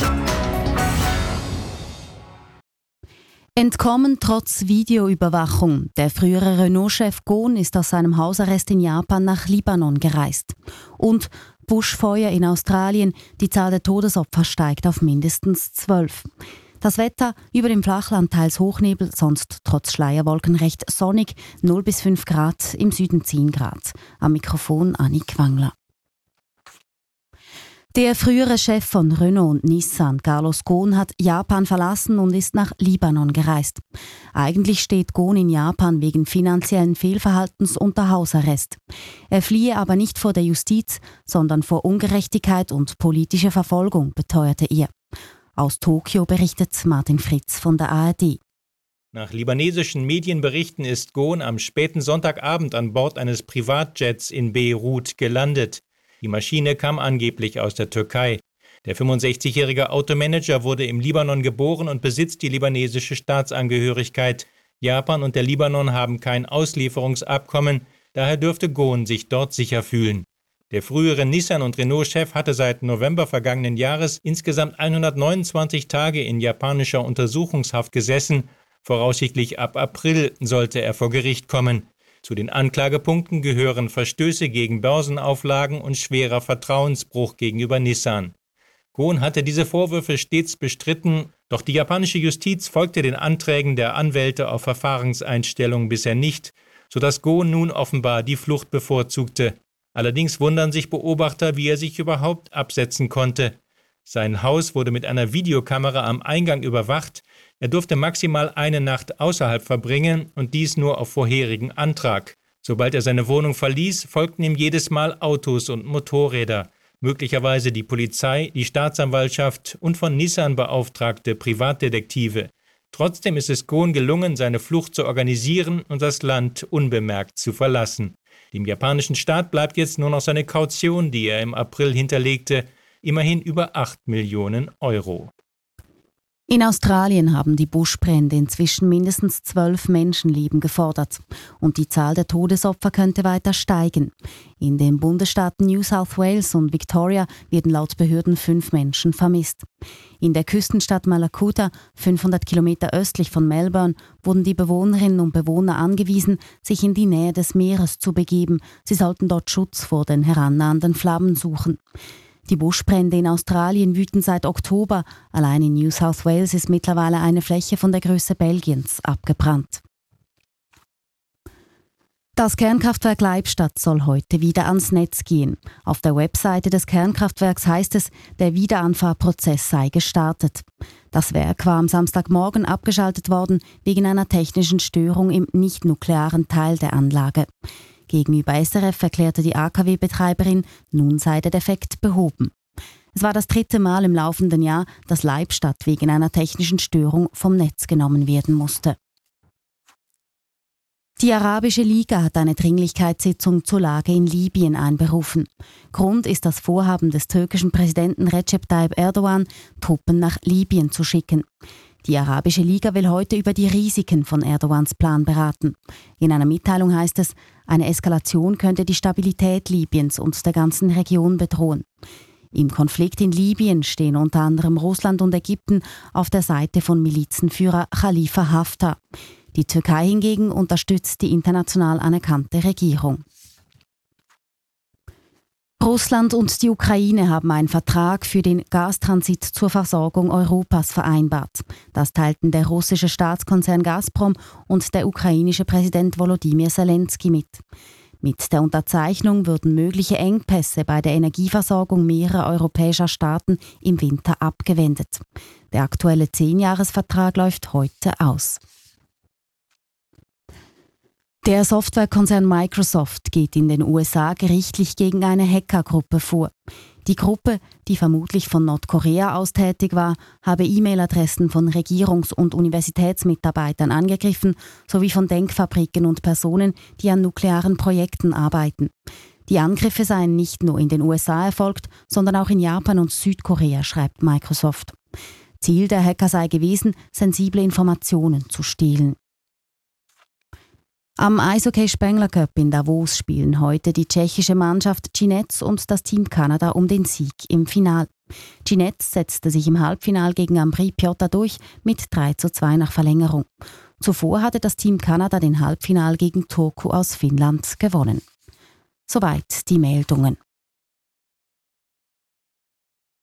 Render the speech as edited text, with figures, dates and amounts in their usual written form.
Entkommen trotz Videoüberwachung. Der frühere Renault-Chef Ghosn ist aus seinem Hausarrest in Japan nach Libanon gereist. Und Buschfeuer in Australien. Die Zahl der Todesopfer steigt auf mindestens 12. Das Wetter über dem Flachland teils Hochnebel, sonst trotz Schleierwolken recht sonnig, 0 bis 5 Grad, im Süden 10 Grad. Am Mikrofon Annik Wangler. Der frühere Chef von Renault und Nissan, Carlos Ghosn, hat Japan verlassen und ist nach Libanon gereist. Eigentlich steht Ghosn in Japan wegen finanziellen Fehlverhaltens unter Hausarrest. Er fliehe aber nicht vor der Justiz, sondern vor Ungerechtigkeit und politischer Verfolgung, beteuerte er. Aus Tokio berichtet Martin Fritz von der ARD. Nach libanesischen Medienberichten ist Ghosn am späten Sonntagabend an Bord eines Privatjets in Beirut gelandet. Die Maschine kam angeblich aus der Türkei. Der 65-jährige Automanager wurde im Libanon geboren und besitzt die libanesische Staatsangehörigkeit. Japan und der Libanon haben kein Auslieferungsabkommen, daher dürfte Ghosn sich dort sicher fühlen. Der frühere Nissan- und Renault-Chef hatte seit November vergangenen Jahres insgesamt 129 Tage in japanischer Untersuchungshaft gesessen. Voraussichtlich ab April sollte er vor Gericht kommen. Zu den Anklagepunkten gehören Verstöße gegen Börsenauflagen und schwerer Vertrauensbruch gegenüber Nissan. Ghosn hatte diese Vorwürfe stets bestritten, doch die japanische Justiz folgte den Anträgen der Anwälte auf Verfahrenseinstellung bisher nicht, sodass Ghosn nun offenbar die Flucht bevorzugte. Allerdings wundern sich Beobachter, wie er sich überhaupt absetzen konnte. Sein Haus wurde mit einer Videokamera am Eingang überwacht. Er durfte maximal eine Nacht außerhalb verbringen und dies nur auf vorherigen Antrag. Sobald er seine Wohnung verließ, folgten ihm jedes Mal Autos und Motorräder. Möglicherweise die Polizei, die Staatsanwaltschaft und von Nissan beauftragte Privatdetektive. Trotzdem ist es Ghosn gelungen, seine Flucht zu organisieren und das Land unbemerkt zu verlassen. Dem japanischen Staat bleibt jetzt nur noch seine Kaution, die er im April hinterlegte, immerhin über 8 Millionen Euro. In Australien haben die Buschbrände inzwischen mindestens 12 Menschenleben gefordert. Und die Zahl der Todesopfer könnte weiter steigen. In den Bundesstaaten New South Wales und Victoria werden laut Behörden 5 Menschen vermisst. In der Küstenstadt Malakuta, 500 Kilometer östlich von Melbourne, wurden die Bewohnerinnen und Bewohner angewiesen, sich in die Nähe des Meeres zu begeben. Sie sollten dort Schutz vor den herannahenden Flammen suchen. Die Buschbrände in Australien wüten seit Oktober. Allein in New South Wales ist mittlerweile eine Fläche von der Größe Belgiens abgebrannt. Das Kernkraftwerk Leibstadt soll heute wieder ans Netz gehen. Auf der Webseite des Kernkraftwerks heißt es, der Wiederanfahrprozess sei gestartet. Das Werk war am Samstagmorgen abgeschaltet worden wegen einer technischen Störung im nicht-nuklearen Teil der Anlage. Gegenüber SRF erklärte die AKW-Betreiberin, nun sei der Defekt behoben. Es war das 3. Mal im laufenden Jahr, dass Leibstadt wegen einer technischen Störung vom Netz genommen werden musste. Die Arabische Liga hat eine Dringlichkeitssitzung zur Lage in Libyen einberufen. Grund ist das Vorhaben des türkischen Präsidenten Recep Tayyip Erdogan, Truppen nach Libyen zu schicken. Die Arabische Liga will heute über die Risiken von Erdogans Plan beraten. In einer Mitteilung heißt es, eine Eskalation könnte die Stabilität Libyens und der ganzen Region bedrohen. Im Konflikt in Libyen stehen unter anderem Russland und Ägypten auf der Seite von Milizenführer Khalifa Haftar. Die Türkei hingegen unterstützt die international anerkannte Regierung. Russland und die Ukraine haben einen Vertrag für den Gastransit zur Versorgung Europas vereinbart. Das teilten der russische Staatskonzern Gazprom und der ukrainische Präsident Volodymyr Zelensky mit. Mit der Unterzeichnung würden mögliche Engpässe bei der Energieversorgung mehrerer europäischer Staaten im Winter abgewendet. Der aktuelle 10-Jahres-Vertrag läuft heute aus. Der Softwarekonzern Microsoft geht in den USA gerichtlich gegen eine Hackergruppe vor. Die Gruppe, die vermutlich von Nordkorea aus tätig war, habe E-Mail-Adressen von Regierungs- und Universitätsmitarbeitern angegriffen, sowie von Denkfabriken und Personen, die an nuklearen Projekten arbeiten. Die Angriffe seien nicht nur in den USA erfolgt, sondern auch in Japan und Südkorea, schreibt Microsoft. Ziel der Hacker sei gewesen, sensible Informationen zu stehlen. Am Eishockey-Spengler Cup in Davos spielen heute die tschechische Mannschaft Ginets und das Team Kanada um den Sieg im Final. Ginets setzte sich im Halbfinal gegen Ambri Piotta durch mit 3:2 nach Verlängerung. Zuvor hatte das Team Kanada den Halbfinal gegen Turku aus Finnland gewonnen. Soweit die Meldungen.